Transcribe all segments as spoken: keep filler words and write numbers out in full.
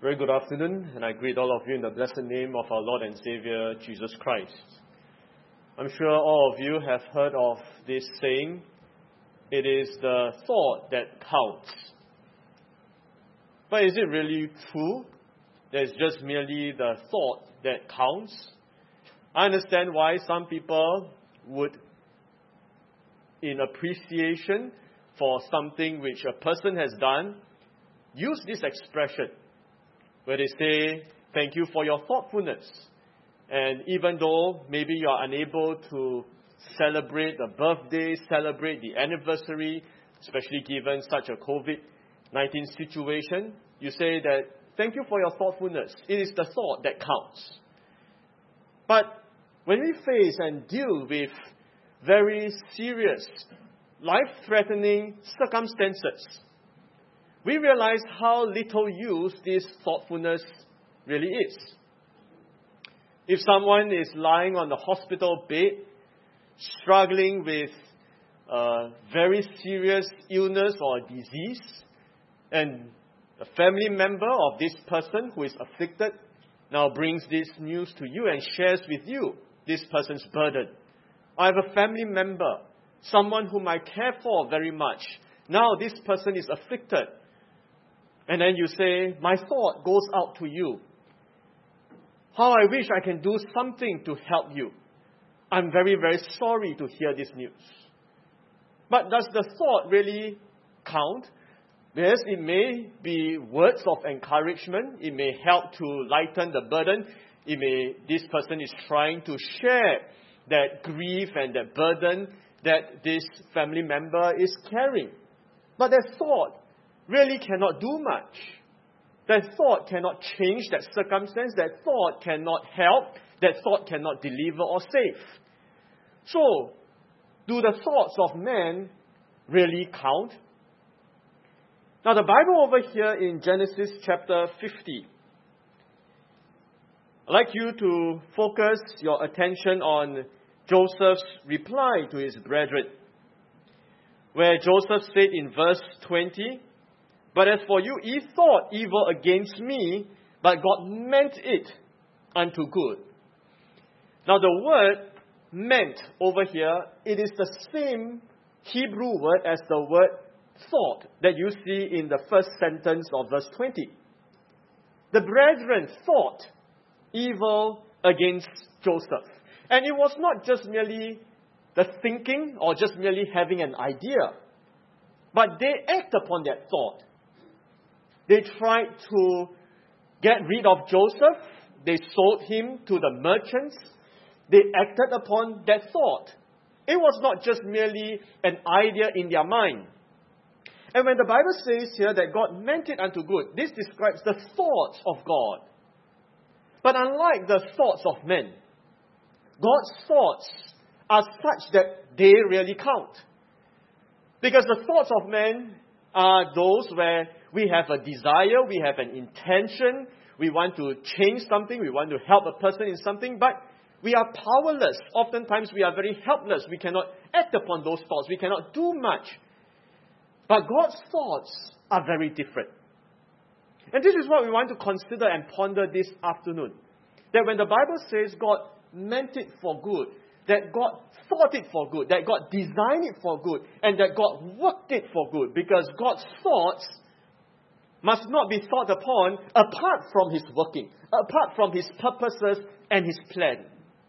Very good afternoon, and I greet all of you in the blessed name of our Lord and Savior, Jesus Christ. I'm sure all of you have heard of this saying, it is the thought that counts. But is it really true that it's just merely the thought that counts? I understand why some people would, in appreciation for something which a person has done, use this expression where they say, thank you for your thoughtfulness. And even though maybe you are unable to celebrate the birthday, celebrate the anniversary, especially given such a COVID nineteen situation, you say that, thank you for your thoughtfulness. It is the thought that counts. But when we face and deal with very serious, life-threatening circumstances, we realize how little use this thoughtfulness really is. If someone is lying on the hospital bed, struggling with a very serious illness or disease, and a family member of this person who is afflicted now brings this news to you and shares with you this person's burden. I have a family member, someone whom I care for very much. Now this person is afflicted. And then you say, my thought goes out to you. How I wish I can do something to help you. I'm very, very sorry to hear this news. But does the thought really count? Yes, it may be words of encouragement. It may help to lighten the burden. It may, this person is trying to share that grief and that burden that this family member is carrying. But that thought really cannot do much. That thought cannot change that circumstance. That thought cannot help. That thought cannot deliver or save. So, do the thoughts of men really count? Now the Bible over here in Genesis chapter fifty, I'd like you to focus your attention on Joseph's reply to his brethren, where Joseph said in verse twenty, but as for you, ye thought evil against me, but God meant it unto good. Now the word meant over here, it is the same Hebrew word as the word thought that you see in the first sentence of verse twenty. The brethren thought evil against Joseph. And it was not just merely the thinking or just merely having an idea, but they act upon that thought. They tried to get rid of Joseph. They sold him to the merchants. They acted upon that thought. It was not just merely an idea in their mind. And when the Bible says here that God meant it unto good, this describes the thoughts of God. But unlike the thoughts of men, God's thoughts are such that they really count. Because the thoughts of men are those where we have a desire, we have an intention, we want to change something, we want to help a person in something, but we are powerless. Oftentimes we are very helpless. We cannot act upon those thoughts. We cannot do much. But God's thoughts are very different. And this is what we want to consider and ponder this afternoon. That when the Bible says God meant it for good, that God thought it for good, that God designed it for good, and that God worked it for good, because God's thoughts must not be thought upon apart from His working, apart from His purposes and His plan.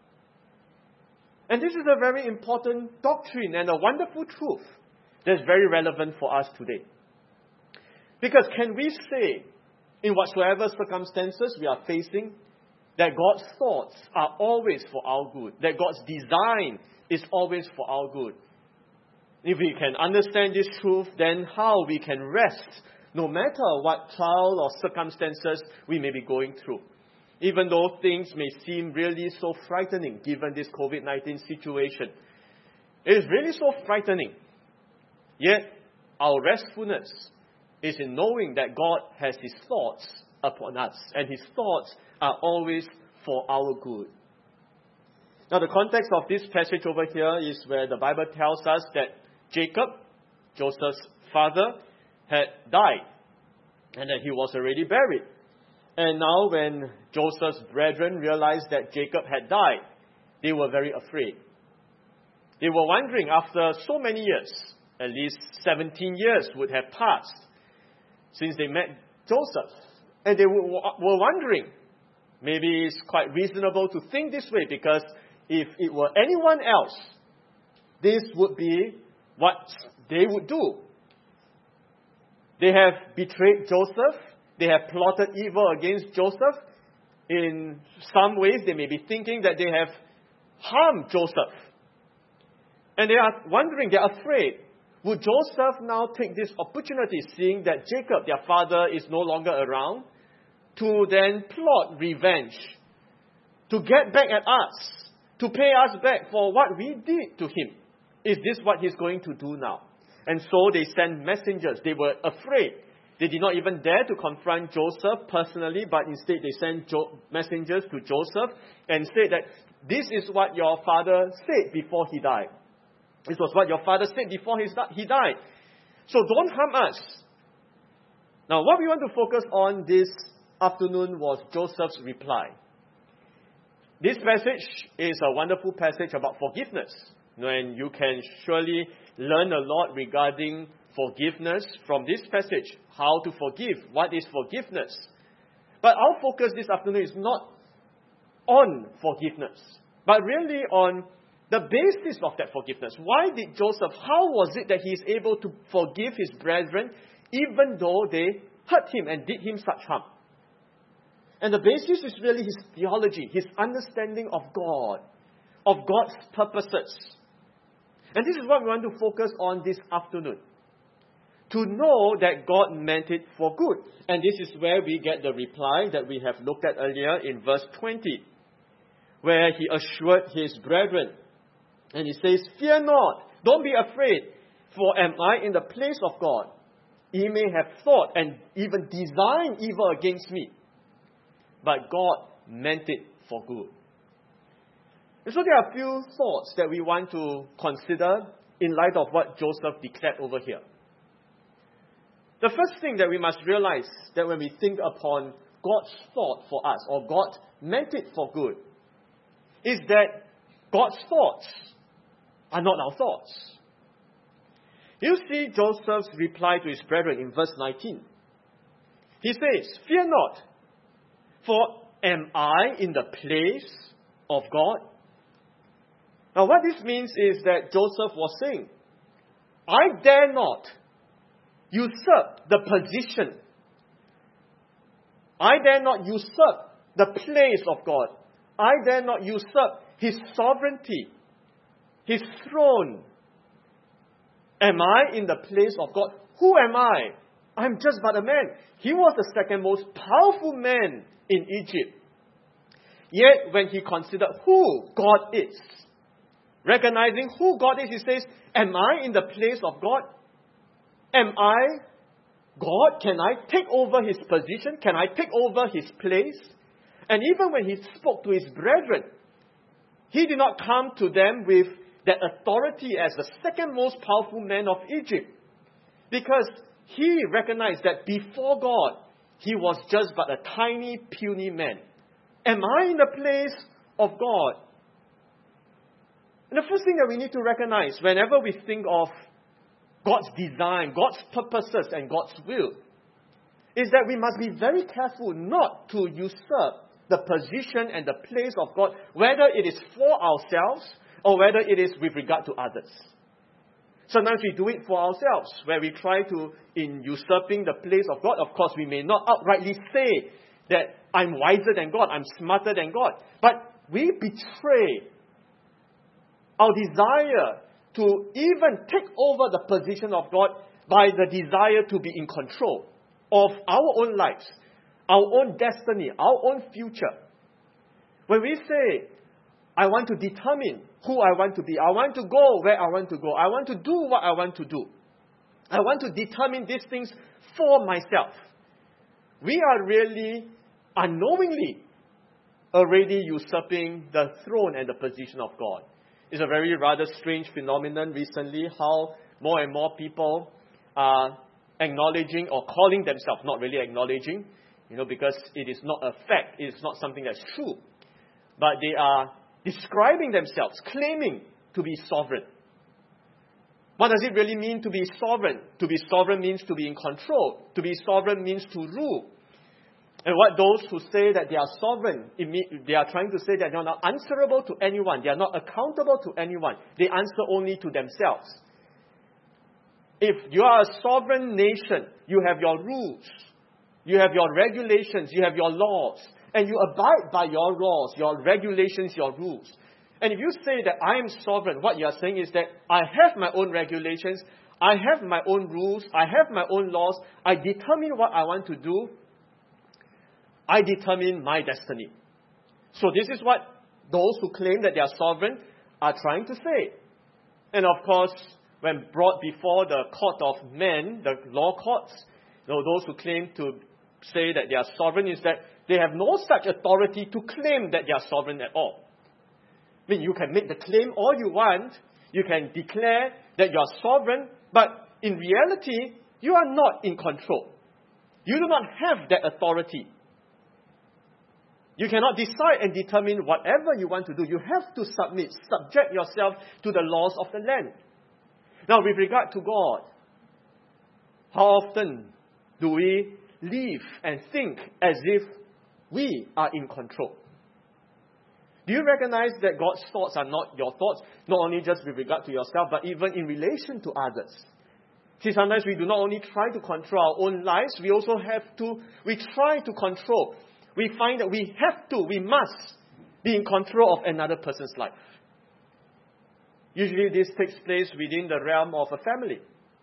And this is a very important doctrine and a wonderful truth that's very relevant for us today. Because can we say, in whatsoever circumstances we are facing, that God's thoughts are always for our good, that God's design is always for our good? If we can understand this truth, then how we can rest no matter what trial or circumstances we may be going through. Even though things may seem really so frightening given this COVID nineteen situation. It is really so frightening. Yet, our restfulness is in knowing that God has His thoughts upon us. And His thoughts are always for our good. Now, the context of this passage over here is where the Bible tells us that Jacob, Joseph's father, had died and that he was already buried. And now when Joseph's brethren realized that Jacob had died, they were very afraid. They were wondering, after so many years, at least seventeen years would have passed since they met Joseph. And they were wondering, maybe it's quite reasonable to think this way, because if it were anyone else, this would be what they would do. They have betrayed Joseph. They have plotted evil against Joseph. In some ways, they may be thinking that they have harmed Joseph. And they are wondering, they are afraid, would Joseph now take this opportunity, seeing that Jacob, their father, is no longer around, to then plot revenge, to get back at us, to pay us back for what we did to him? Is this what he's going to do now? And so they sent messengers. They were afraid. They did not even dare to confront Joseph personally, but instead they sent jo- messengers to Joseph and said that this is what your father said before he died. This was what your father said before he died. So don't harm us. Now, what we want to focus on this afternoon was Joseph's reply. This passage is a wonderful passage about forgiveness. And you can surely learn a lot regarding forgiveness from this passage. How to forgive. What is forgiveness? But our focus this afternoon is not on forgiveness, but really on the basis of that forgiveness. Why did Joseph, how was it that he is able to forgive his brethren even though they hurt him and did him such harm? And the basis is really his theology, his understanding of God, of God's purposes. And this is what we want to focus on this afternoon. To know that God meant it for good. And this is where we get the reply that we have looked at earlier in verse twenty, where he assured his brethren. And he says, "Fear not, don't be afraid, for am I in the place of God? Ye may have thought and even designed evil against me, but God meant it for good." And so there are a few thoughts that we want to consider in light of what Joseph declared over here. The first thing that we must realize, that when we think upon God's thought for us, or God meant it for good, is that God's thoughts are not our thoughts. You see Joseph's reply to his brethren in verse nineteen. He says, "Fear not, for am I in the place of God?" Now what this means is that Joseph was saying, I dare not usurp the position. I dare not usurp the place of God. I dare not usurp His sovereignty, His throne. Am I in the place of God? Who am I? I'm just but a man. He was the second most powerful man in Egypt. Yet when he considered who God is, recognizing who God is, he says, am I in the place of God? Am I God? Can I take over His position? Can I take over His place? And even when he spoke to his brethren, he did not come to them with that authority as the second most powerful man of Egypt. Because he recognized that before God, he was just but a tiny, puny man. Am I in the place of God? And the first thing that we need to recognize whenever we think of God's design, God's purposes, and God's will, is that we must be very careful not to usurp the position and the place of God, whether it is for ourselves or whether it is with regard to others. Sometimes we do it for ourselves, where we try to, in usurping the place of God, of course we may not outrightly say that I'm wiser than God, I'm smarter than God, but we betray our desire to even take over the position of God by the desire to be in control of our own lives, our own destiny, our own future. When we say, I want to determine who I want to be, I want to go where I want to go, I want to do what I want to do, I want to determine these things for myself, we are really unknowingly already usurping the throne and the position of God. It's a very rather strange phenomenon recently, how more and more people are acknowledging or calling themselves, not really acknowledging, You know, because it is not a fact, it is not something that's true. But they are describing themselves, claiming to be sovereign. What does it really mean to be sovereign? To be sovereign means to be in control. To be sovereign means to rule. And what those who say that they are sovereign, they are trying to say that they are not answerable to anyone. They are not accountable to anyone. They answer only to themselves. If you are a sovereign nation, you have your rules. You have your regulations. You have your laws. And you abide by your laws, your regulations, your rules. And if you say that I am sovereign, what you are saying is that I have my own regulations. I have my own rules. I have my own laws. I determine what I want to do. I determine my destiny. So this is what those who claim that they are sovereign are trying to say. And of course, when brought before the court of men, the law courts, you know, those who claim to say that they are sovereign is that they have no such authority to claim that they are sovereign at all. I mean, you can make the claim all you want. You can declare that you are sovereign, but in reality, you are not in control. You do not have that authority. You cannot decide and determine whatever you want to do. You have to submit, subject yourself to the laws of the land. Now, with regard to God, how often do we live and think as if we are in control? Do you recognize that God's thoughts are not your thoughts, not only just with regard to yourself, but even in relation to others? See, sometimes we do not only try to control our own lives, we also have to, we try to control. We find that we have to, we must be in control of another person's life. Usually this takes place within the realm of a family.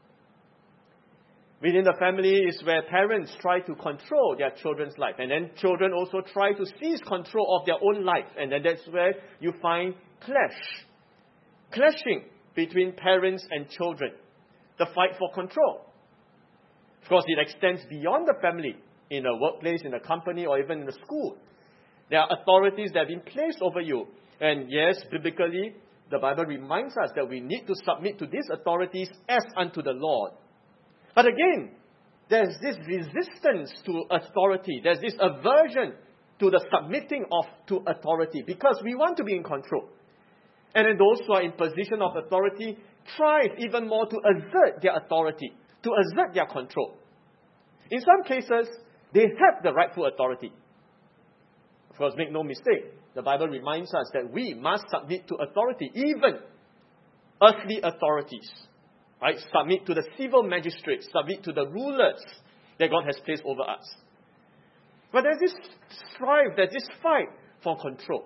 Within the family is where parents try to control their children's life. And then children also try to seize control of their own life. And then that's where you find clash. Clashing between parents and children. The fight for control. Of course, it extends beyond the family. In a workplace, in a company, or even in a school. There are authorities that have been placed over you. And yes, biblically, the Bible reminds us that we need to submit to these authorities as unto the Lord. But again, there's this resistance to authority. There's this aversion to the submitting of to authority because we want to be in control. And then those who are in position of authority strive even more to assert their authority, to assert their control. In some cases, they have the rightful authority. Of course, make no mistake, the Bible reminds us that we must submit to authority, even earthly authorities. Right? Submit to the civil magistrates, submit to the rulers that God has placed over us. But there's this strive, there's this fight for control.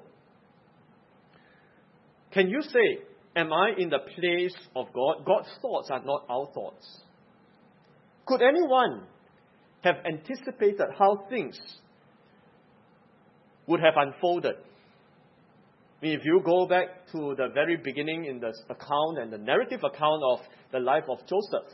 Can you say, am I in the place of God? God's thoughts are not our thoughts. Could anyone have anticipated how things would have unfolded? I mean, if you go back to the very beginning in the account and the narrative account of the life of Joseph,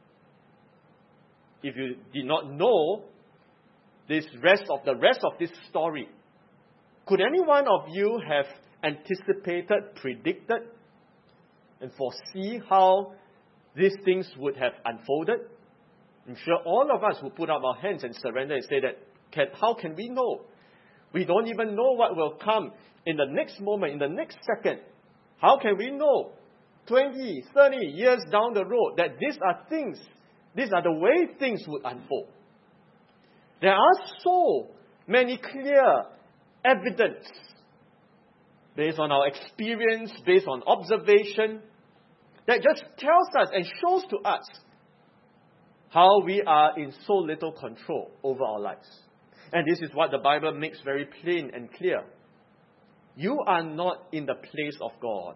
if you did not know this rest of the rest of this story, could any one of you have anticipated, predicted, and foresee how these things would have unfolded? I'm sure all of us will put up our hands and surrender and say that, can, how can we know? We don't even know what will come in the next moment, in the next second. How can we know twenty, thirty years down the road that these are things, these are the way things would unfold? There are so many clear evidence based on our experience, based on observation, that just tells us and shows to us how we are in so little control over our lives. And this is what the Bible makes very plain and clear. You are not in the place of God.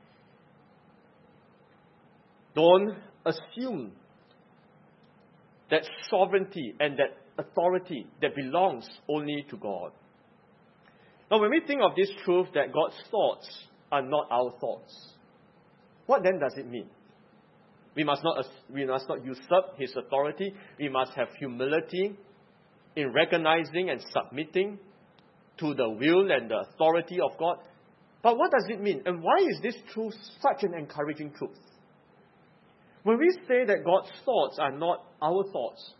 Don't assume that sovereignty and that authority that belongs only to God. Now, when we think of this truth that God's thoughts are not our thoughts, what then does it mean? We must not, we must not usurp His authority. We must have humility in recognizing and submitting to the will and the authority of God. But what does it mean? And why is this truth such an encouraging truth? When we say that God's thoughts are not our thoughts,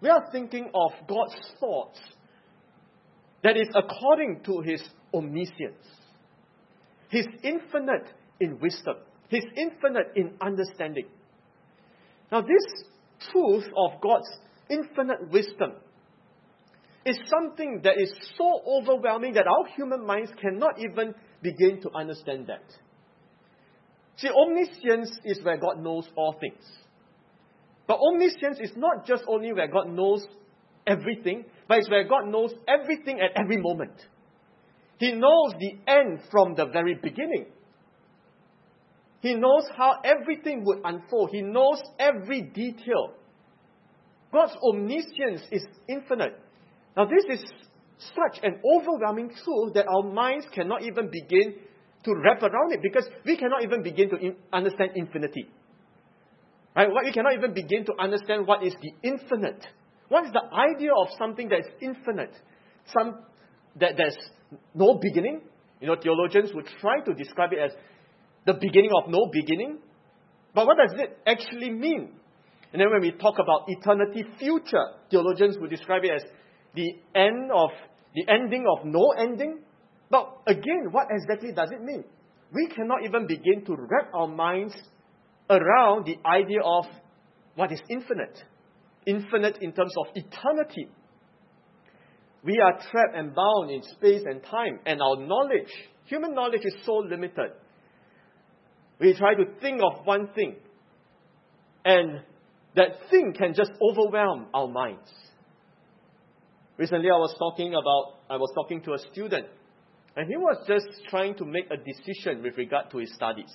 we are thinking of God's thoughts that is according to His omniscience. He's infinite in wisdom. He's infinite in understanding. Now, this truth of God's infinite wisdom is something that is so overwhelming that our human minds cannot even begin to understand that. See, omniscience is where God knows all things. But omniscience is not just only where God knows everything, but it's where God knows everything at every moment. He knows the end from the very beginning. He knows how everything would unfold. He knows every detail. God's omniscience is infinite. Now, this is such an overwhelming truth that our minds cannot even begin to wrap around it, because we cannot even begin to in- understand infinity. Right? We cannot even begin to understand what is the infinite. What is the idea of something that is infinite? Some that there's no beginning. You know, theologians would try to describe it as the beginning of no beginning. But what does it actually mean? And then when we talk about eternity future, theologians would describe it as the end of the ending of no ending. But again, what exactly does it mean? We cannot even begin to wrap our minds around the idea of what is infinite. Infinite in terms of eternity. We are trapped and bound in space and time, and our knowledge, human knowledge, is so limited. We try to think of one thing, and that thing can just overwhelm our minds. Recently, I was talking about, I was talking to a student, and he was just trying to make a decision with regard to his studies.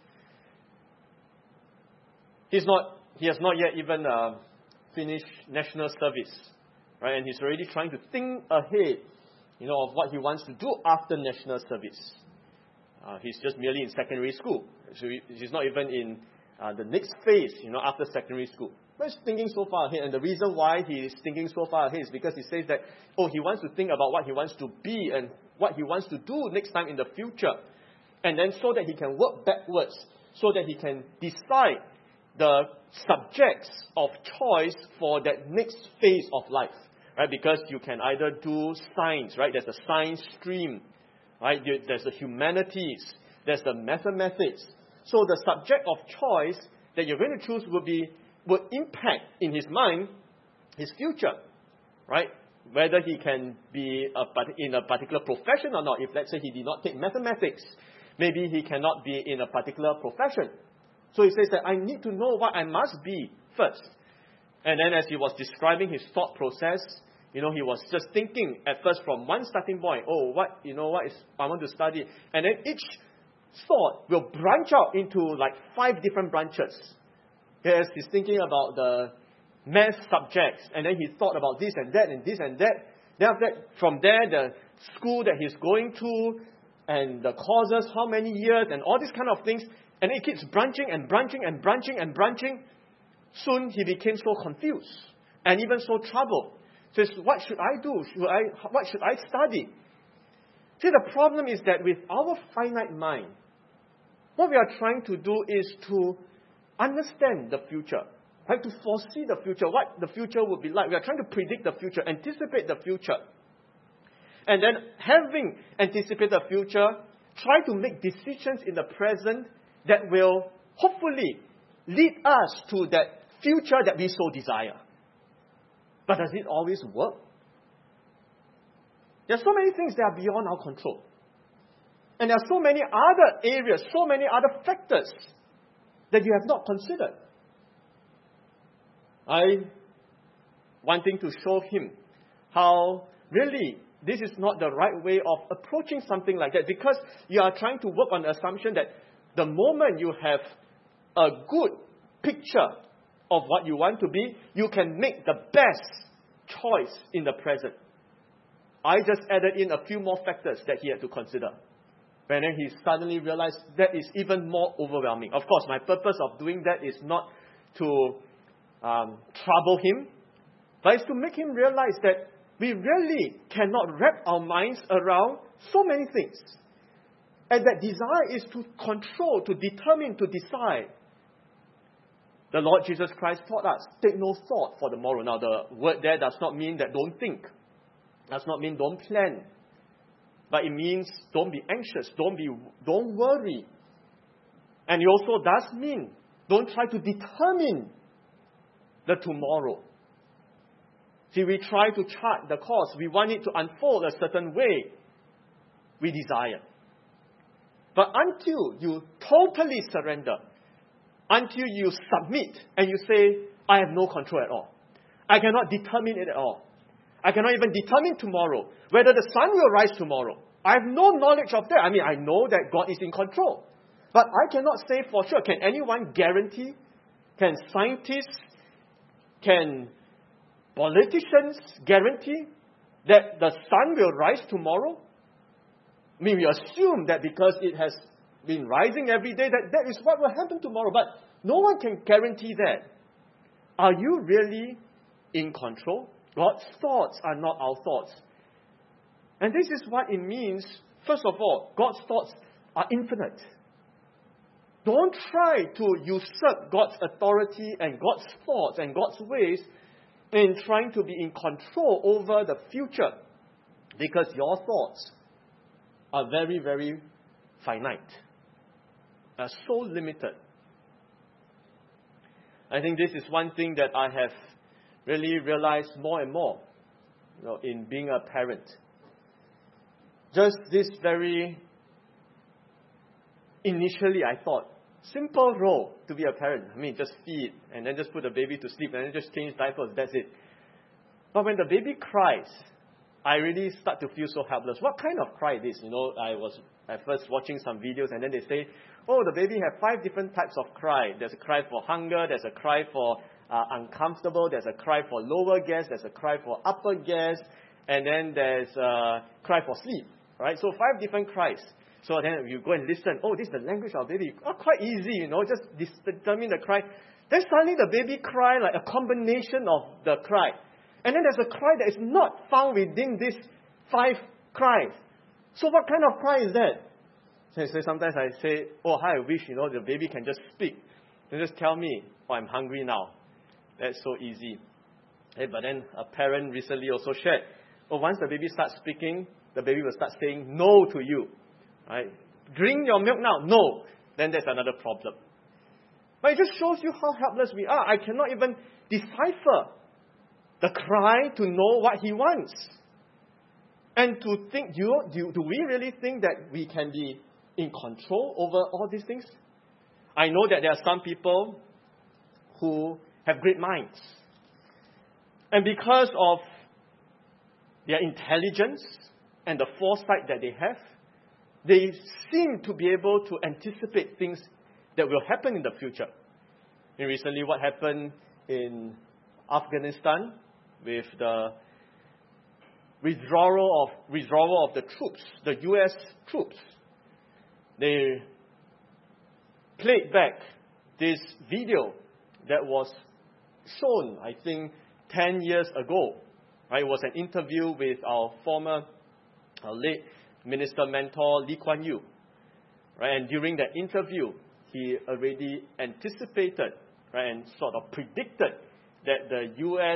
He's not, he has not yet even uh, finished national service, right? And he's already trying to think ahead, you know, of what he wants to do after national service. Uh, he's just merely in secondary school, so he, he's not even in uh, the next phase, you know, after secondary school. But he's thinking so far ahead, and the reason why he is thinking so far ahead is because he says that, oh, he wants to think about what he wants to be and what he wants to do next time in the future, and then so that he can work backwards, so that he can decide the subjects of choice for that next phase of life, right? Because you can either do science, right? There's a science stream, right? There's the humanities, there's the mathematics. So the subject of choice that you're going to choose will be will impact in his mind his future, right? Whether he can be a, in a particular profession or not. If let's say he did not take mathematics, maybe he cannot be in a particular profession. So he says that I need to know what I must be first. And then as he was describing his thought process, you know, he was just thinking at first from one starting point, oh, what, you know, what is, I want to study. And then each thought will branch out into like five different branches. Yes, he's thinking about the math subjects, and then he thought about this and that and this and that. Then after that, from there, the school that he's going to, and the courses, how many years, and all these kind of things. And it keeps branching and branching and branching and branching. Soon he became so confused and even so troubled. Says, what should I do? Should I, what should I study? See, the problem is that with our finite mind, what we are trying to do is to understand the future, right? To foresee the future, what the future would be like. We are trying to predict the future, anticipate the future. And then having anticipated the future, try to make decisions in the present that will hopefully lead us to that future that we so desire. But does it always work? There are so many things that are beyond our control. And there are so many other areas, so many other factors that you have not considered. I wanting to show him how really this is not the right way of approaching something like that, because you are trying to work on the assumption that the moment you have a good picture of what you want to be, you can make the best choice in the present. I just added in a few more factors that he had to consider. And then he suddenly realized that is even more overwhelming. Of course, my purpose of doing that is not to um, trouble him, but it's to make him realize that we really cannot wrap our minds around so many things. And that desire is to control, to determine, to decide. The Lord Jesus Christ taught us, take no thought for the morrow. Now, the word there does not mean that don't think. Does not mean don't plan. But it means don't be anxious, don't be, don't worry. And it also does mean don't try to determine the tomorrow. See, we try to chart the course. We want it to unfold a certain way we desire. But until you totally surrender, until you submit and you say, I have no control at all. I cannot determine it at all. I cannot even determine tomorrow whether the sun will rise tomorrow. I have no knowledge of that. I mean, I know that God is in control. But I cannot say for sure. Can anyone guarantee? Can scientists, can politicians guarantee that the sun will rise tomorrow? I mean, we assume that because it has been rising every day, that that is what will happen tomorrow. But no one can guarantee that. Are you really in control? God's thoughts are not our thoughts. And this is what it means. First of all, God's thoughts are infinite. Don't try to usurp God's authority and God's thoughts and God's ways in trying to be in control over the future. Because your thoughts are very, very finite. Are so limited. I think this is one thing that I have really realized more and more, you know, in being a parent. Just this very, initially I thought, simple role to be a parent. I mean, just feed and then just put the baby to sleep and then just change diapers, that's it. But when the baby cries, I really start to feel so helpless. What kind of cry it is? You know, I was at first watching some videos and then they say, oh, the baby has five different types of cry. There's a cry for hunger, there's a cry for uh, uncomfortable, there's a cry for lower gas, there's a cry for upper gas, and then there's a cry for sleep. Right? So five different cries. So then you go and listen. Oh, this is the language of baby. Oh, quite easy, you know, just determine the cry. Then suddenly the baby cry like a combination of the cry. And then there's a cry that is not found within these five cries. So what kind of cry is that? So, so sometimes I say, oh, how I wish, you know, the baby can just speak. And just tell me, oh, I'm hungry now. That's so easy. Hey, but then a parent recently also shared, oh, once the baby starts speaking, the baby will start saying no to you. Right? Drink your milk now. No. Then there's another problem. But it just shows you how helpless we are. I cannot even decipher the cry to know what he wants. And to think, do, you, do, do we really think that we can be in control over all these things? I know that there are some people who have great minds. And because of their intelligence and the foresight that they have, they seem to be able to anticipate things that will happen in the future. And recently what happened in Afghanistan with the withdrawal of, withdrawal of the troops, the U S troops. They played back this video that was shown, I think, ten years ago. Right? It was an interview with our former, our late Minister Mentor Lee Kuan Yew. Right? And during that interview, he already anticipated, right, and sort of predicted that the U S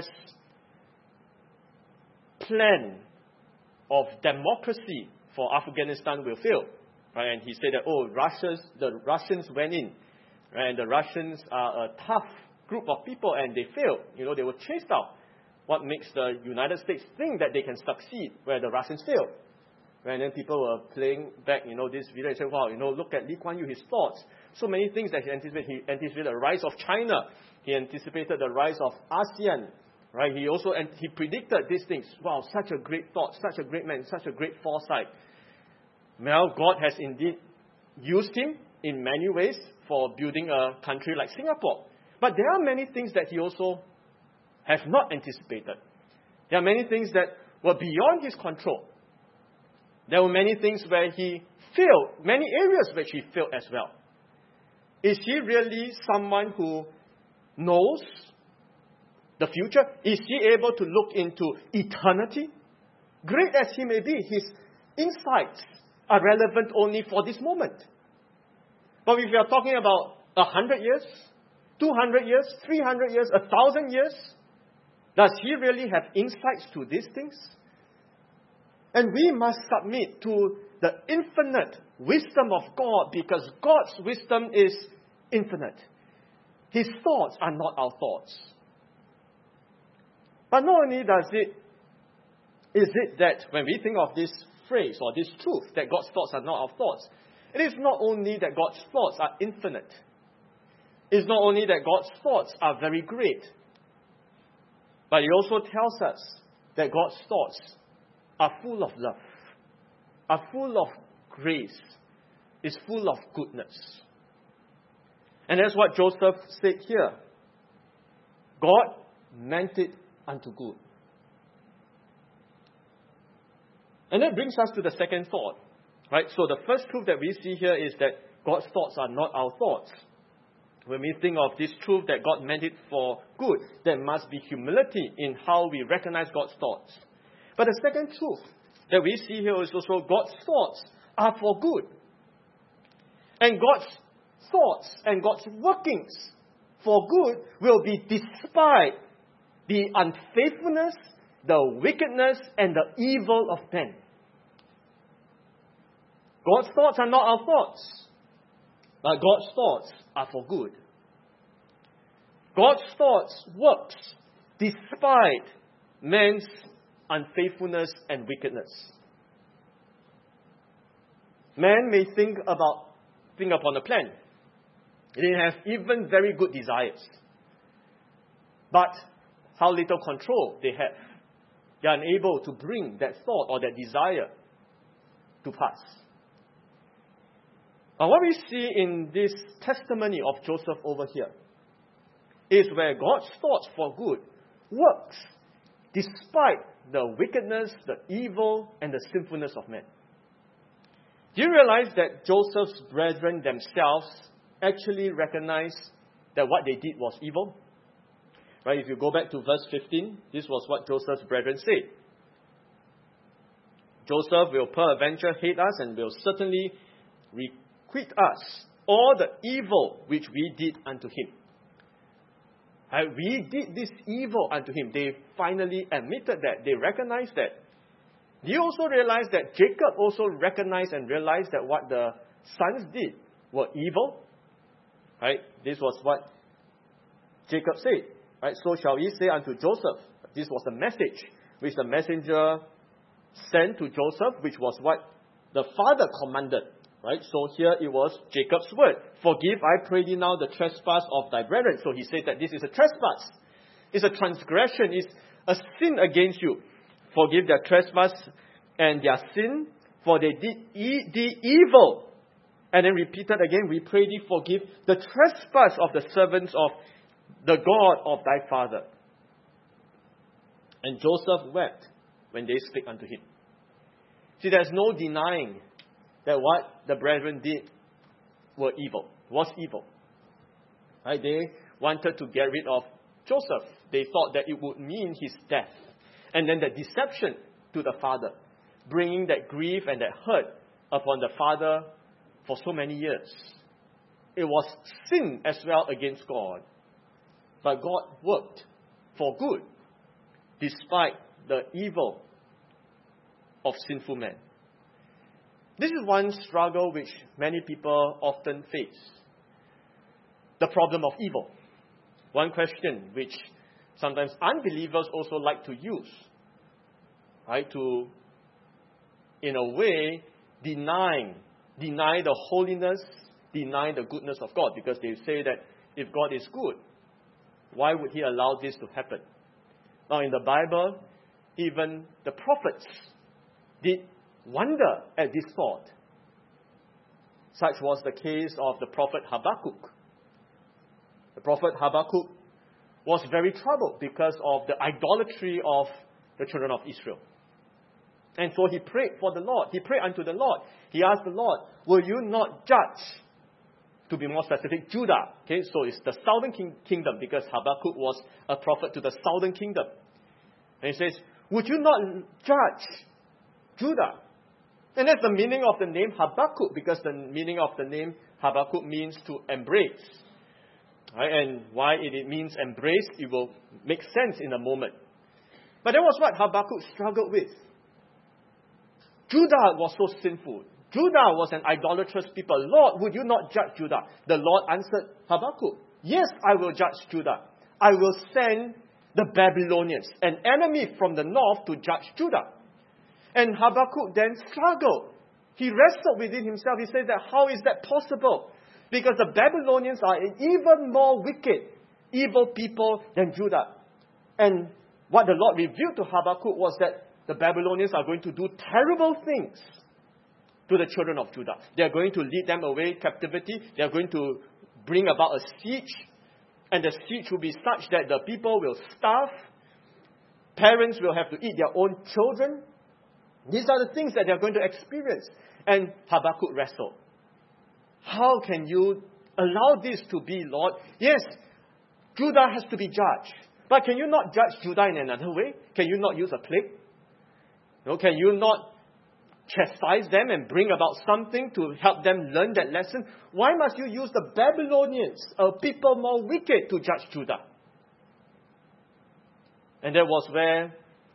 plan of democracy for Afghanistan will fail. Right? And he said that, oh, Russians, the Russians went in. Right? And the Russians are a tough group of people and they failed. You know, they were chased out. What makes the United States think that they can succeed where the Russians failed? Right? And then people were playing back, you know, this video and said, wow, you know, look at Lee Kuan Yew, his thoughts. So many things that he anticipated. He anticipated the rise of China. He anticipated the rise of ASEAN. Right? He also, and he predicted these things. Wow, such a great thought, such a great man, such a great foresight. Well, God has indeed used him in many ways for building a country like Singapore. But there are many things that he also has not anticipated. There are many things that were beyond his control. There were many things where he failed, many areas which he failed as well. Is he really someone who knows the future? Is he able to look into eternity? Great as he may be, his insights are relevant only for this moment. But if you are talking about a hundred years, two hundred years, three hundred years, a thousand years? Does he really have insights to these things? And we must submit to the infinite wisdom of God, because God's wisdom is infinite. His thoughts are not our thoughts. But not only does it, is it that when we think of this phrase or this truth, that God's thoughts are not our thoughts, it is not only that God's thoughts are infinite. It's not only that God's thoughts are very great, but it also tells us that God's thoughts are full of love, are full of grace, is full of goodness. And that's what Joseph said here. God meant it unto good. And that brings us to the second thought. Right? So the first truth that we see here is that God's thoughts are not our thoughts. When we think of this truth that God meant it for good, there must be humility in how we recognize God's thoughts. But the second truth that we see here is also God's thoughts are for good. And God's thoughts and God's workings for good will be despite the unfaithfulness, the wickedness, and the evil of men. God's thoughts are not our thoughts, but God's thoughts are for good. God's thoughts works despite man's unfaithfulness and wickedness. Man may think about, think upon a plan. They have even very good desires. But how little control they have. They are unable to bring that thought or that desire to pass. Now, what we see in this testimony of Joseph over here is where God's thoughts for good works despite the wickedness, the evil, and the sinfulness of men. Do you realize that Joseph's brethren themselves actually recognized that what they did was evil? Right? If you go back to verse fifteen, this was what Joseph's brethren said. Joseph will peradventure hate us and will certainly requite us all the evil which we did unto him. Right? We did this evil unto him. They finally admitted that. They recognized that. Do you also realize that Jacob also recognized and realized that what the sons did were evil? Right? This was what Jacob said. Right? So shall we say unto Joseph. This was a message which the messenger sent to Joseph, which was what the father commanded. Right? So here it was Jacob's word. Forgive, I pray thee now, the trespass of thy brethren. So he said that this is a trespass. It's a transgression. It's a sin against you. Forgive their trespass and their sin, for they did e- the evil. And then repeated again, we pray thee, forgive the trespass of the servants of the God of thy father. And Joseph wept when they spake unto him. See, there's no denying that what the brethren did were evil, was evil. Right? They wanted to get rid of Joseph. They thought that it would mean his death. And then the deception to the father, bringing that grief and that hurt upon the father for so many years. It was sin as well against God. But God worked for good, despite the evil of sinful men. This is one struggle which many people often face. The problem of evil. One question which sometimes unbelievers also like to use. Right? To, in a way, deny, deny the holiness, deny the goodness of God. Because they say that if God is good, why would He allow this to happen? Now in the Bible, even the prophets did wonder at this thought. Such was the case of the prophet Habakkuk. The prophet Habakkuk was very troubled because of the idolatry of the children of Israel. And so he prayed for the Lord. He prayed unto the Lord. He asked the Lord, will you not judge, to be more specific, Judah? Okay, so it's the southern king- kingdom because Habakkuk was a prophet to the southern kingdom. And he says, would you not judge Judah? And that's the meaning of the name Habakkuk, because the meaning of the name Habakkuk means to embrace. Right? And why it, it means embrace, it will make sense in a moment. But that was what Habakkuk struggled with. Judah was so sinful. Judah was an idolatrous people. Lord, would you not judge Judah? The Lord answered Habakkuk, yes, I will judge Judah. I will send the Babylonians, an enemy from the north, to judge Judah. And Habakkuk then struggled. He wrestled within himself. He said that, how is that possible? Because the Babylonians are an even more wicked, evil people than Judah. And what the Lord revealed to Habakkuk was that the Babylonians are going to do terrible things to the children of Judah. They are going to lead them away captivity. They are going to bring about a siege. And the siege will be such that the people will starve. Parents will have to eat their own children. These are the things that they are going to experience. And Habakkuk wrestled. How can you allow this to be, Lord? Yes, Judah has to be judged. But can you not judge Judah in another way? Can you not use a plague? No, can you not chastise them and bring about something to help them learn that lesson? Why must you use the Babylonians, a people more wicked, to judge Judah? And that was where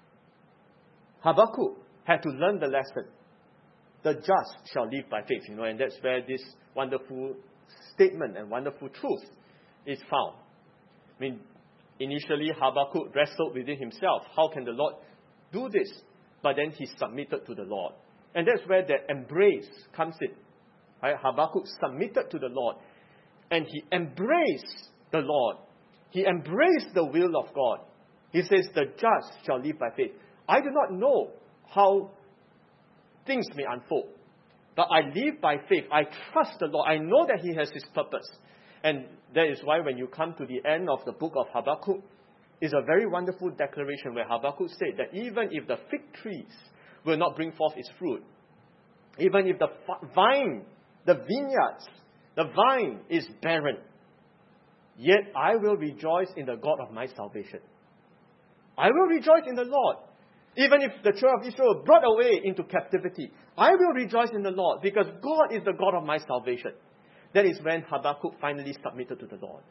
Habakkuk had to learn the lesson. The just shall live by faith, you know, and that's where this wonderful statement and wonderful truth is found. I mean, initially Habakkuk wrestled within himself. How can the Lord do this? But then he submitted to the Lord. And that's where that embrace comes in. Right? Habakkuk submitted to the Lord. And he embraced the Lord. He embraced the will of God. He says, the just shall live by faith. I do not know how things may unfold. But I live by faith. I trust the Lord. I know that He has His purpose. And that is why when you come to the end of the book of Habakkuk, it's a very wonderful declaration where Habakkuk said that even if the fig trees will not bring forth its fruit, even if the vine, the vineyards, the vine is barren, yet I will rejoice in the God of my salvation. I will rejoice in the Lord. Even if the children of Israel are brought away into captivity, I will rejoice in the Lord because God is the God of my salvation. That is when Habakkuk finally submitted to the Lord.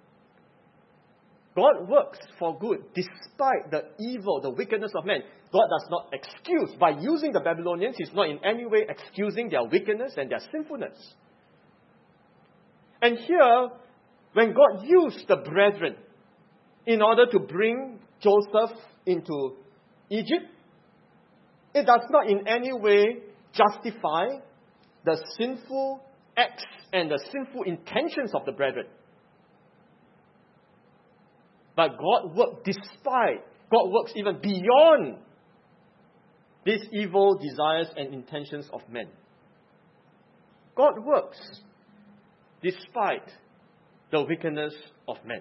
God works for good despite the evil, the wickedness of men. God does not excuse. By using the Babylonians, He's not in any way excusing their wickedness and their sinfulness. And here, when God used the brethren in order to bring Joseph into Egypt, it does not in any way justify the sinful acts and the sinful intentions of the brethren. But God works despite, God works even beyond these evil desires and intentions of men. God works despite the wickedness of men.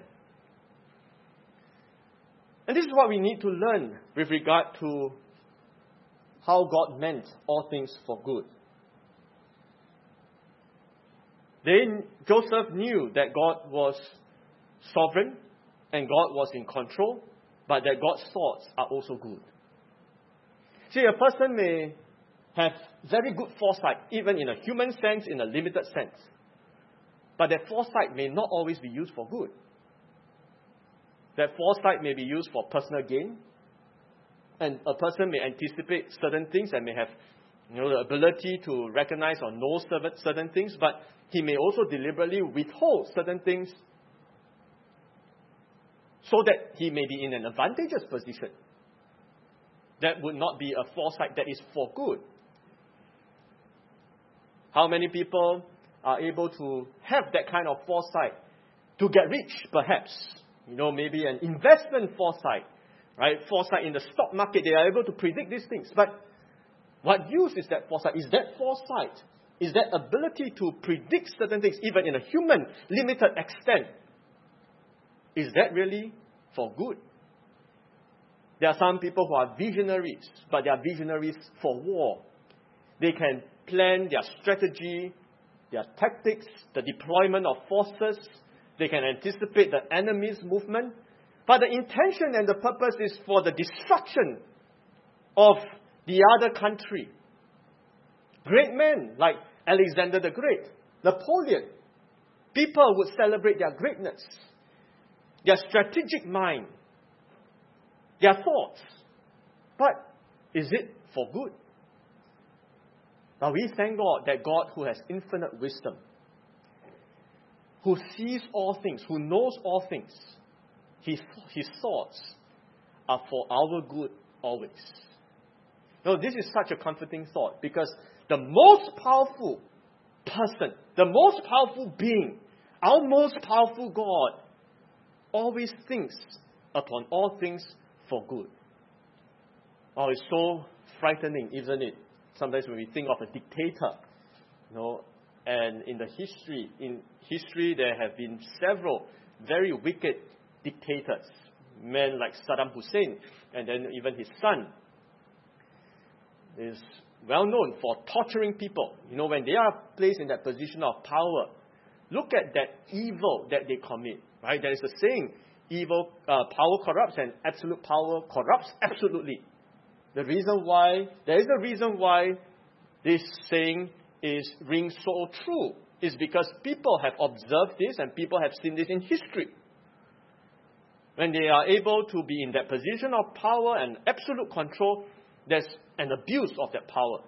And this is what we need to learn with regard to how God meant all things for good. Then Joseph knew that God was sovereign and God was in control, but that God's thoughts are also good. See, a person may have very good foresight, even in a human sense, in a limited sense. But that foresight may not always be used for good. That foresight may be used for personal gain. And a person may anticipate certain things and may have, you know, the ability to recognize or know certain things, but he may also deliberately withhold certain things so that he may be in an advantageous position. That would not be a foresight that is for good. How many people are able to have that kind of foresight to get rich, perhaps? You know, maybe an investment foresight, right? Foresight in the stock market, they are able to predict these things. But what use is that foresight? Is that foresight? Is that ability to predict certain things, even in a human, limited extent? Is that really for good? There are some people who are visionaries, but they are visionaries for war. They can plan their strategy, their tactics, the deployment of forces. They can anticipate the enemy's movement. But the intention and the purpose is for the destruction of the other country. Great men like Alexander the Great, Napoleon, People would celebrate their greatness, their strategic mind, their thoughts. But is it for good? But we thank God that God, who has infinite wisdom, who sees all things, who knows all things, his, his thoughts are for our good always. Now, this is such a comforting thought, because the most powerful person, the most powerful being, our most powerful God, always thinks upon all things for good. Oh, it's so frightening, isn't it? Sometimes when we think of a dictator, you know, and in the history, in history there have been several very wicked dictators, men like Saddam Hussein, and then even his son is well known for torturing people. You know, when they are placed in that position of power, look at that evil that they commit. Right? There is a saying: evil uh, power corrupts, and absolute power corrupts absolutely. The reason why there is a reason why this saying is rings so true is because people have observed this and people have seen this in history. When they are able to be in that position of power and absolute control, there's an abuse of that power.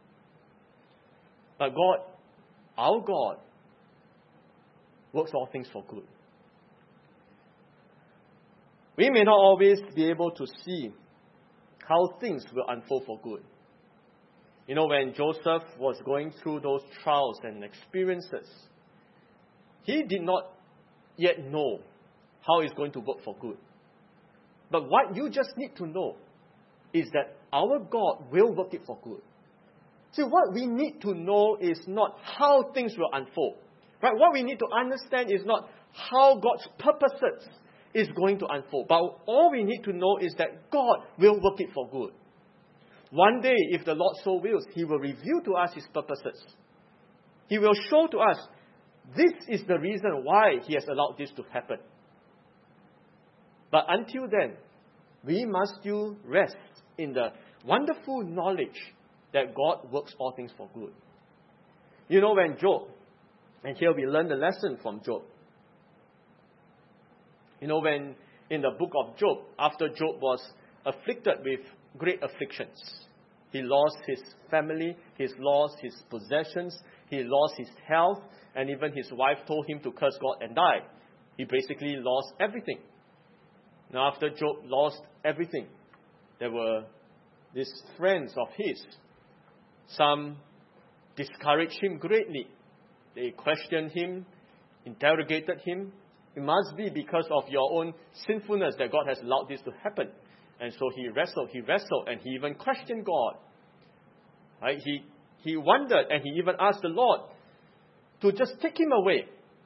But God, our God, works all things for good. We may not always be able to see how things will unfold for good. You know, when Joseph was going through those trials and experiences, he did not yet know how it's going to work for good. But what you just need to know is that our God will work it for good. See, what we need to know is not how things will unfold. Right? What we need to understand is not how God's purposes is going to unfold. But all we need to know is that God will work it for good. One day, if the Lord so wills, He will reveal to us His purposes. He will show to us, this is the reason why He has allowed this to happen. But until then, we must still rest in the wonderful knowledge that God works all things for good. You know, when Job, and here we learn the lesson from Job. You know, when in the book of Job, after Job was afflicted with great afflictions, he lost his family, he lost his possessions, he lost his health, and even his wife told him to curse God and die. He basically lost everything. Now, after Job lost everything, there were these friends of his. Some discouraged him greatly. They questioned him, interrogated him. It must be because of your own sinfulness that God has allowed this to happen. And so he wrestled, he wrestled, and he even questioned God. Right? He, he wondered, and he even asked the Lord to just take him away.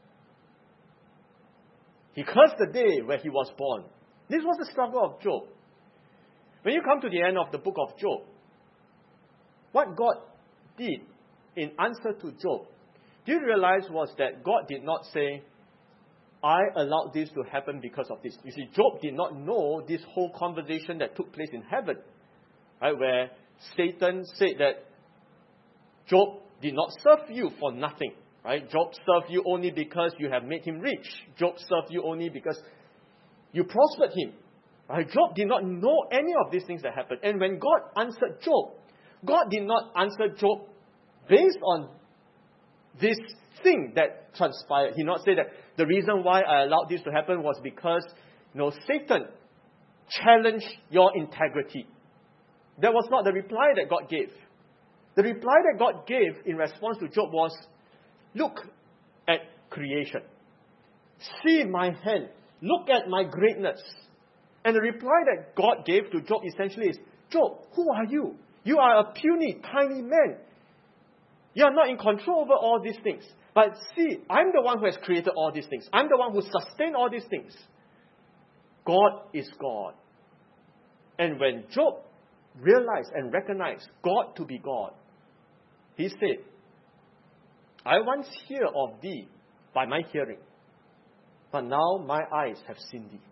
He cursed the day where he was born. This was the struggle of Job. When you come to the end of the book of Job, what God did in answer to Job, do you realize was that God did not say, I allowed this to happen because of this. You see, Job did not know this whole conversation that took place in heaven, right, where Satan said that Job did not serve you for nothing. Right? Job served you only because you have made him rich. Job served you only because you prospered him. Right? Job did not know any of these things that happened. And when God answered Job, God did not answer Job based on this thing that transpired. He did not say that the reason why I allowed this to happen was because, you know, Satan challenged your integrity. That was not the reply that God gave. The reply that God gave in response to Job was, look at creation. See my hand. Look at my greatness. And the reply that God gave to Job essentially is, Job, who are you? You are a puny, tiny man. You are not in control over all these things. But see, I'm the one who has created all these things. I'm the one who sustained all these things. God is God. And when Job realized and recognized God to be God, he said, I once hear of thee by my hearing, but now my eyes have seen thee.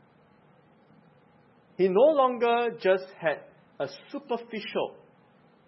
He no longer just had a superficial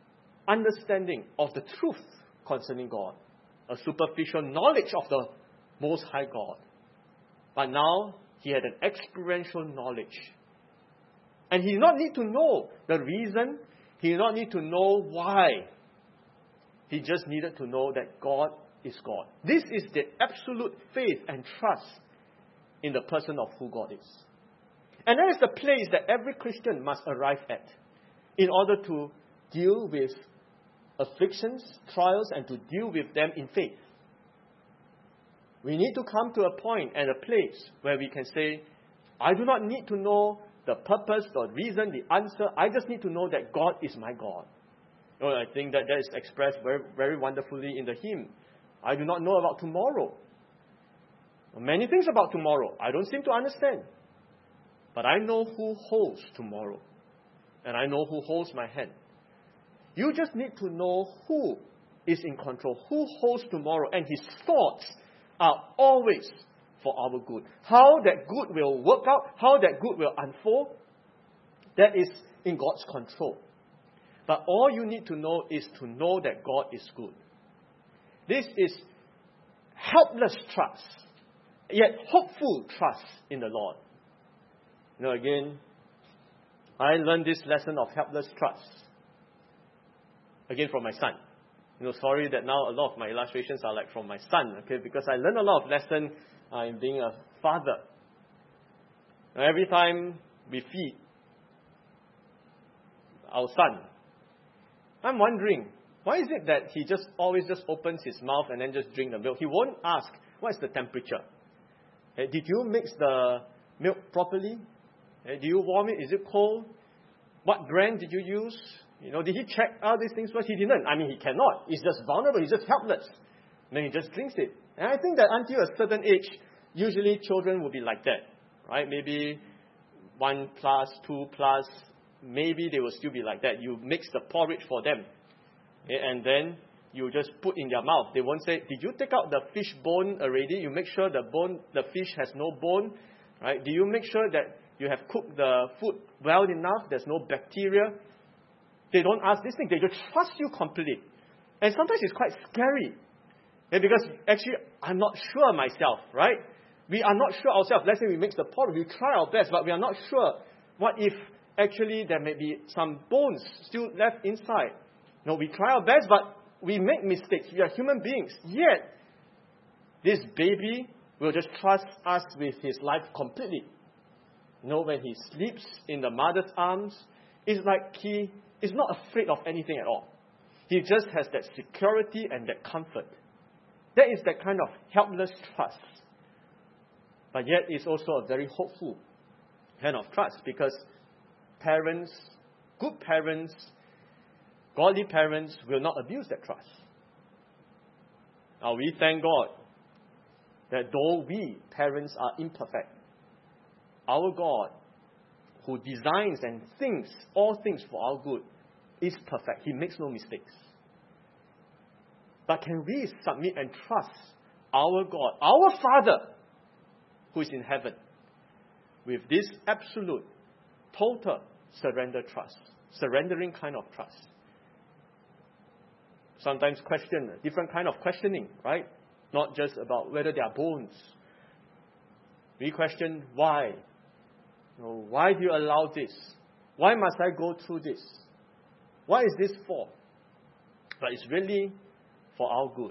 understanding of the truth concerning God, a superficial knowledge of the Most High God. But now he had an experiential knowledge. And he did not need to know the reason. He did not need to know why. He just needed to know that God is God. This is the absolute faith and trust in the person of who God is. And that is the place that every Christian must arrive at in order to deal with afflictions, trials, and to deal with them in faith. We need to come to a point and a place where we can say, I do not need to know the purpose, the reason, the answer. I just need to know that God is my God. Oh, I think that that is expressed very, very wonderfully in the hymn. I do not know about tomorrow. Many things about tomorrow I don't seem to understand. But I know who holds tomorrow. And I know who holds my hand. You just need to know who is in control, who holds tomorrow, and his thoughts are always for our good. How that good will work out, how that good will unfold, that is in God's control. But all you need to know is to know that God is good. This is helpless trust, yet hopeful trust in the Lord. You know, again, I learned this lesson of helpless trust, again from my son. You know, sorry that now a lot of my illustrations are like from my son, okay, because I learned a lot of lesson uh, in being a father. Now, every time we feed our son, I'm wondering, why is it that he just always just opens his mouth and then just drink the milk? He won't ask, what is the temperature? Okay, did you mix the milk properly? Okay, do you warm it? Is it cold? What brand did you use? You know, did he check all these things first? He didn't. I mean, he cannot. He's just vulnerable. He's just helpless. And then he just drinks it. And I think that until a certain age, usually children will be like that, right? Maybe one plus, two plus, maybe they will still be like that. You mix the porridge for them, and then you just put in their mouth. They won't say, did you take out the fish bone already? You make sure the bone, the fish has no bone, right? Do you make sure that you have cooked the food well enough? There's no bacteria. They don't ask this thing. They just trust you completely. And sometimes it's quite scary. And because actually, I'm not sure myself, right? We are not sure ourselves. Let's say we mix the porridge. We try our best, but we are not sure. What if actually there may be some bones still left inside? No, we try our best, but we make mistakes. We are human beings. Yet, this baby will just trust us with his life completely. You know, when he sleeps in the mother's arms, it's like he is not afraid of anything at all. He just has that security and that comfort. That is that kind of helpless trust. But yet it's also a very hopeful kind of trust, because parents, good parents, godly parents will not abuse that trust. Now we thank God that though we, parents, are imperfect, our God, who designs and thinks all things for our good, is perfect. He makes no mistakes. But can we submit and trust our God, our Father, who is in heaven, with this absolute, total surrender trust, surrendering kind of trust? Sometimes question, different kind of questioning, right? Not just about whether they are bones. We question why. You know, why do you allow this? Why must I go through this? What is this for? But it's really for our good.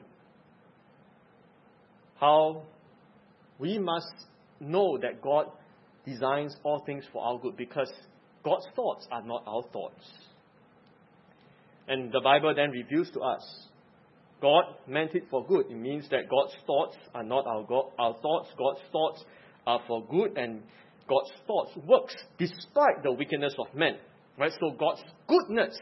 How we must know that God designs all things for our good, because God's thoughts are not our thoughts. And the Bible then reveals to us, God meant it for good. It means that God's thoughts are not our, God, our thoughts. God's thoughts are for good, and God's thoughts works despite the wickedness of men. Right? So God's goodness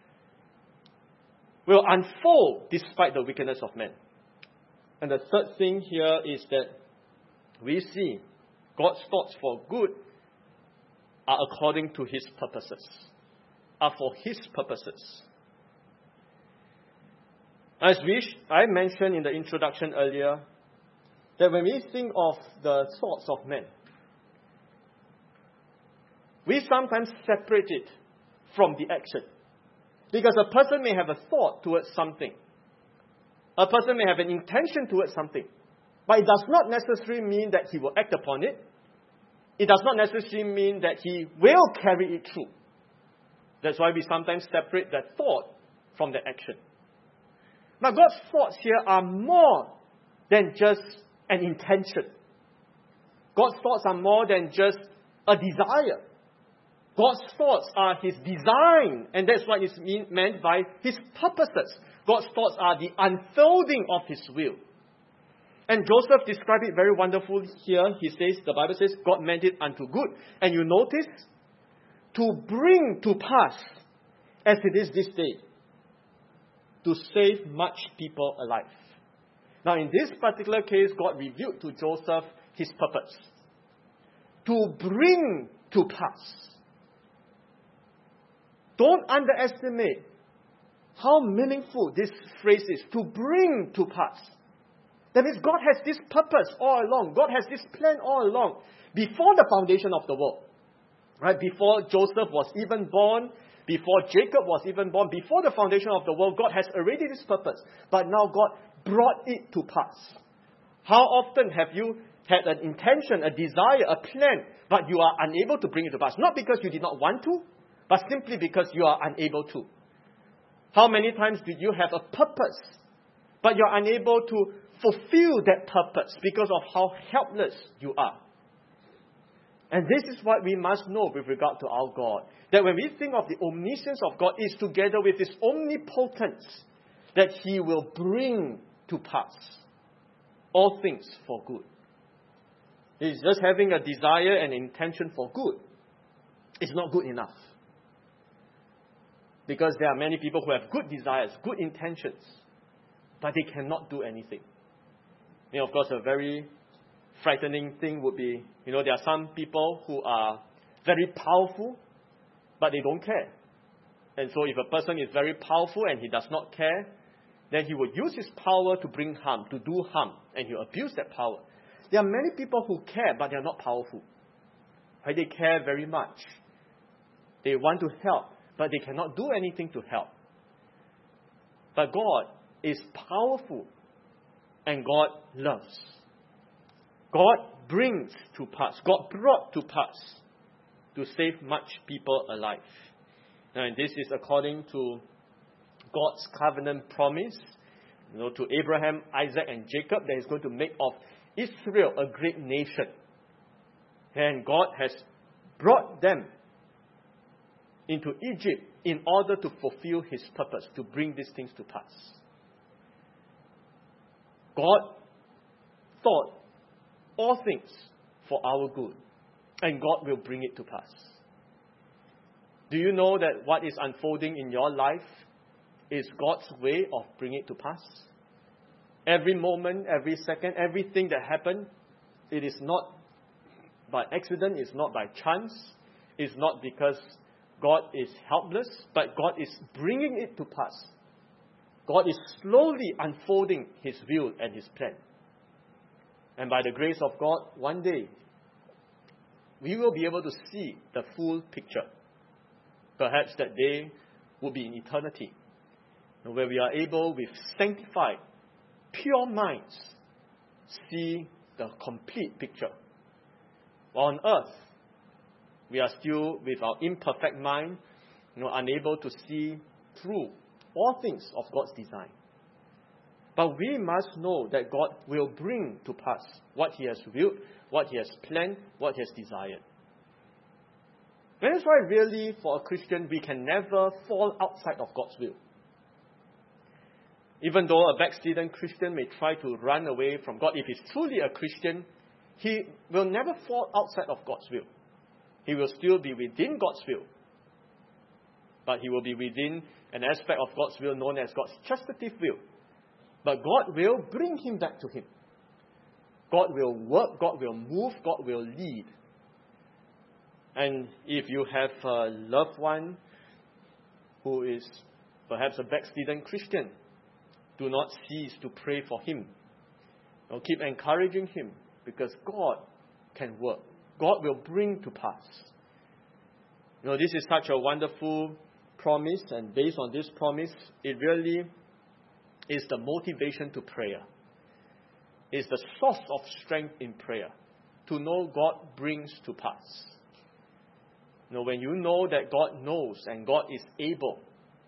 will unfold despite the wickedness of men. And the third thing here is that we see God's thoughts for good are according to His purposes, are for His purposes. As we, I mentioned in the introduction earlier, that when we think of the thoughts of men, we sometimes separate it from the action. Because a person may have a thought towards something. A person may have an intention towards something. But it does not necessarily mean that he will act upon it. It does not necessarily mean that he will carry it through. That's why we sometimes separate that thought from the action. But God's thoughts here are more than just an intention. God's thoughts are more than just a desire. God's thoughts are His design, and that's what is mean, meant by His purposes. God's thoughts are the unfolding of His will. And Joseph described it very wonderfully here. He says, the Bible says, God meant it unto good. And you notice, to bring to pass, as it is this day, to save much people alive. Now in this particular case, God revealed to Joseph His purpose. To bring to pass. Don't underestimate how meaningful this phrase is. To bring to pass. That means God has this purpose all along. God has this plan all along. Before the foundation of the world. Right? Before Joseph was even born. Before Jacob was even born. Before the foundation of the world. God has already this purpose. But now God brought it to pass. How often have you had an intention, a desire, a plan, but you are unable to bring it to pass? Not because you did not want to, but simply because you are unable to. How many times did you have a purpose, but you're unable to fulfill that purpose because of how helpless you are? And this is what we must know with regard to our God. That when we think of the omniscience of God, is together with His omnipotence, that He will bring to pass all things for good. It's just having a desire and intention for good. It's not good enough. Because there are many people who have good desires, good intentions, but they cannot do anything. You know, of course, a very frightening thing would be, you know, there are some people who are very powerful, but they don't care. And so if a person is very powerful and he does not care, then he will use his power to bring harm, to do harm, and he will abuse that power. There are many people who care, but they are not powerful. Right? They care very much. They want to help, but they cannot do anything to help. But God is powerful, and God loves. God brings to pass. God brought to pass to save much people alive. And this is according to God's covenant promise, you know, to Abraham, Isaac, and Jacob, that He's going to make of Israel a great nation. And God has brought them into Egypt in order to fulfill His purpose, to bring these things to pass. God thought all things for our good, and God will bring it to pass. Do you know that what is unfolding in your life is God's way of bringing it to pass? Every moment, every second, everything that happens, it is not by accident, it's not by chance, it's not because God is helpless, but God is bringing it to pass. God is slowly unfolding His will and His plan. And by the grace of God, one day, we will be able to see the full picture. Perhaps that day will be in eternity, where we are able, with sanctified, pure minds, see the complete picture. On earth, we are still, with our imperfect mind, you know, unable to see through all things of God's design. But we must know that God will bring to pass what He has willed, what He has planned, what He has desired. And that's why really, for a Christian, we can never fall outside of God's will. Even though a backslidden Christian may try to run away from God, if he's truly a Christian, he will never fall outside of God's will. He will still be within God's will. But he will be within an aspect of God's will known as God's chastative will. But God will bring him back to Him. God will work, God will move, God will lead. And if you have a loved one who is perhaps a backslidden Christian, do not cease to pray for him. Or keep encouraging him, because God can work. God will bring to pass. You know, this is such a wonderful promise, and based on this promise, it really is the motivation to prayer. is the source of strength in prayer. To know God brings to pass. You know, when you know that God knows and God is able,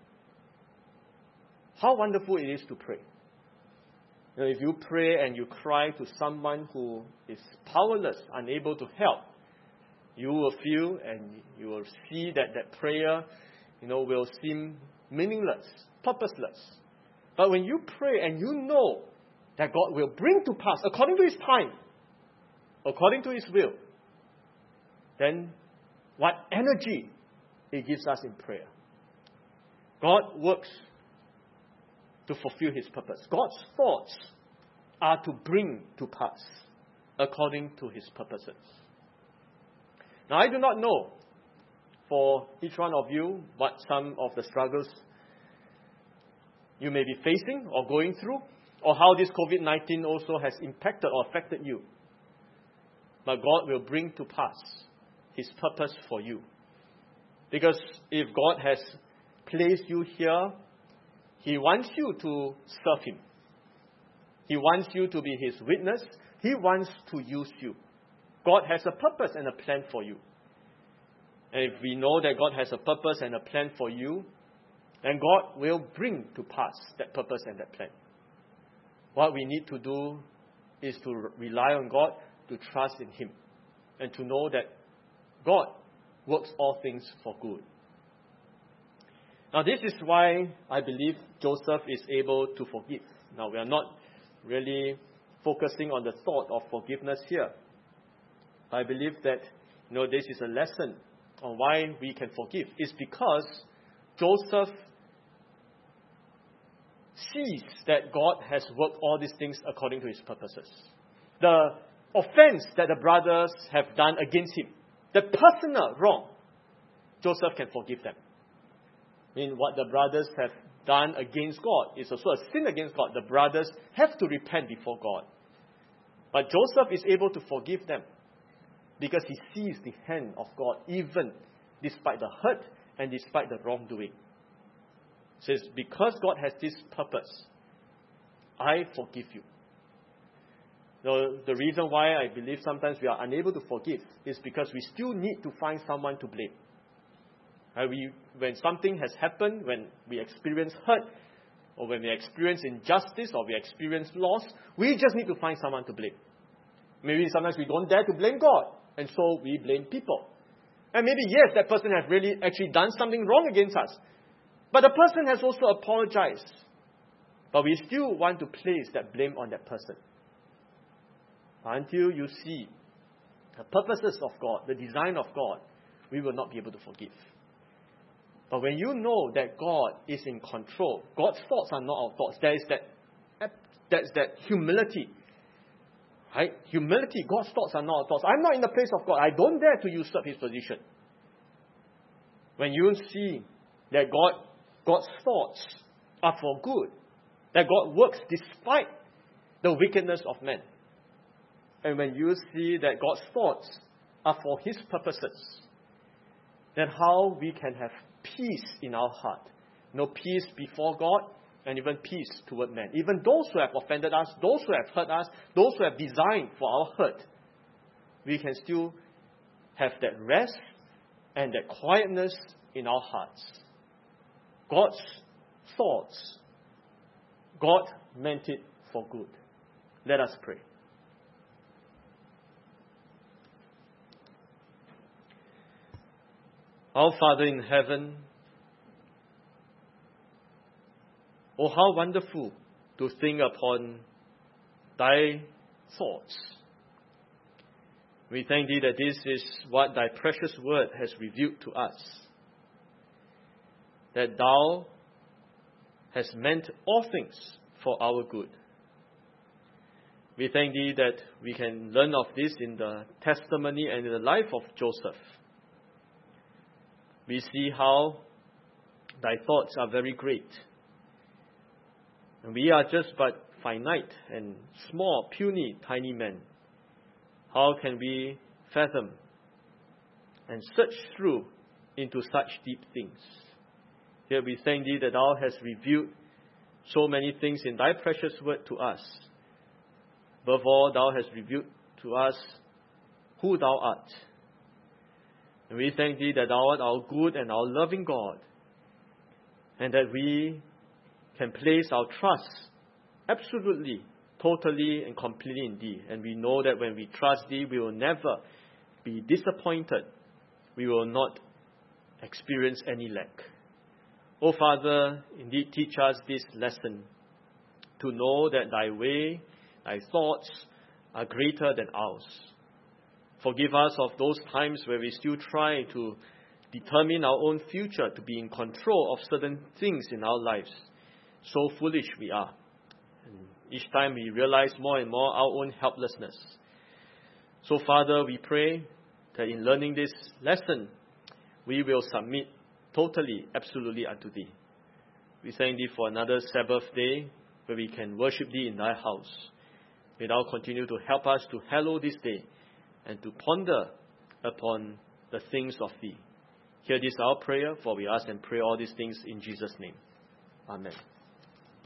how wonderful it is to pray. You know, if you pray and you cry to someone who is powerless, unable to help, you will feel and you will see that that prayer, you know, will seem meaningless, purposeless. But when you pray and you know that God will bring to pass according to His time, according to His will, then what energy it gives us in prayer. God works to fulfill His purpose. God's thoughts are to bring to pass according to His purposes. Now, I do not know for each one of you what some of the struggles you may be facing or going through, or how this COVID nineteen also has impacted or affected you. But God will bring to pass His purpose for you. Because if God has placed you here, He wants you to serve Him. He wants you to be His witness. He wants to use you. God has a purpose and a plan for you. And if we know that God has a purpose and a plan for you, then God will bring to pass that purpose and that plan. What we need to do is to rely on God, to trust in Him, and to know that God works all things for good. Now, this is why I believe Joseph is able to forgive. Now, we are not really focusing on the thought of forgiveness here. I believe that, you know, this is a lesson on why we can forgive. It's because Joseph sees that God has worked all these things according to His purposes. The offense that the brothers have done against him, the personal wrong, Joseph can forgive them. I mean, what the brothers have done against God is also a sin against God. The brothers have to repent before God. But Joseph is able to forgive them because he sees the hand of God even despite the hurt and despite the wrongdoing. He says, because God has this purpose, I forgive you. The, the reason why I believe sometimes we are unable to forgive is because we still need to find someone to blame. Uh, we, when something has happened, when we experience hurt, or when we experience injustice, or we experience loss, we just need to find someone to blame. Maybe sometimes we don't dare to blame God, and so we blame people. And maybe, yes, that person has really actually done something wrong against us. But the person has also apologized. But we still want to place that blame on that person. Until you see the purposes of God, the design of God, we will not be able to forgive. But when you know that God is in control, God's thoughts are not our thoughts. There is that, that's that humility. Right? Humility, God's thoughts are not our thoughts. I'm not in the place of God. I don't dare to usurp His position. When you see that God, God's thoughts are for good, that God works despite the wickedness of men, and when you see that God's thoughts are for His purposes, then how we can have peace in our heart. No peace before God, and even peace toward men. Even those who have offended us, those who have hurt us, those who have designed for our hurt, we can still have that rest and that quietness in our hearts. God's thoughts, God meant it for good. Let us pray. Our Father in heaven, oh, how wonderful to think upon Thy thoughts. We thank Thee that this is what Thy precious word has revealed to us, that Thou hast meant all things for our good. We thank Thee that we can learn of this in the testimony and in the life of Joseph. We see how Thy thoughts are very great. And we are just but finite and small, puny, tiny men. How can we fathom and search through into such deep things? Here we thank Thee that Thou hast revealed so many things in Thy precious word to us. Above all, thou hast revealed to us who thou art. And we thank thee that thou art our good and our loving God, and that we can place our trust absolutely, totally, and completely in thee. And we know that when we trust thee, we will never be disappointed. We will not experience any lack. O Father, indeed teach us this lesson, to know that thy way, thy thoughts are greater than ours. Forgive us of those times where we still try to determine our own future, to be in control of certain things in our lives. So foolish we are. And each time we realize more and more our own helplessness. So Father, we pray that in learning this lesson, we will submit totally, absolutely unto thee. We thank thee for another Sabbath day where we can worship thee in thy house. May thou continue to help us to hallow this day and to ponder upon the things of thee. Hear this our prayer, for we ask and pray all these things in Jesus' name. Amen.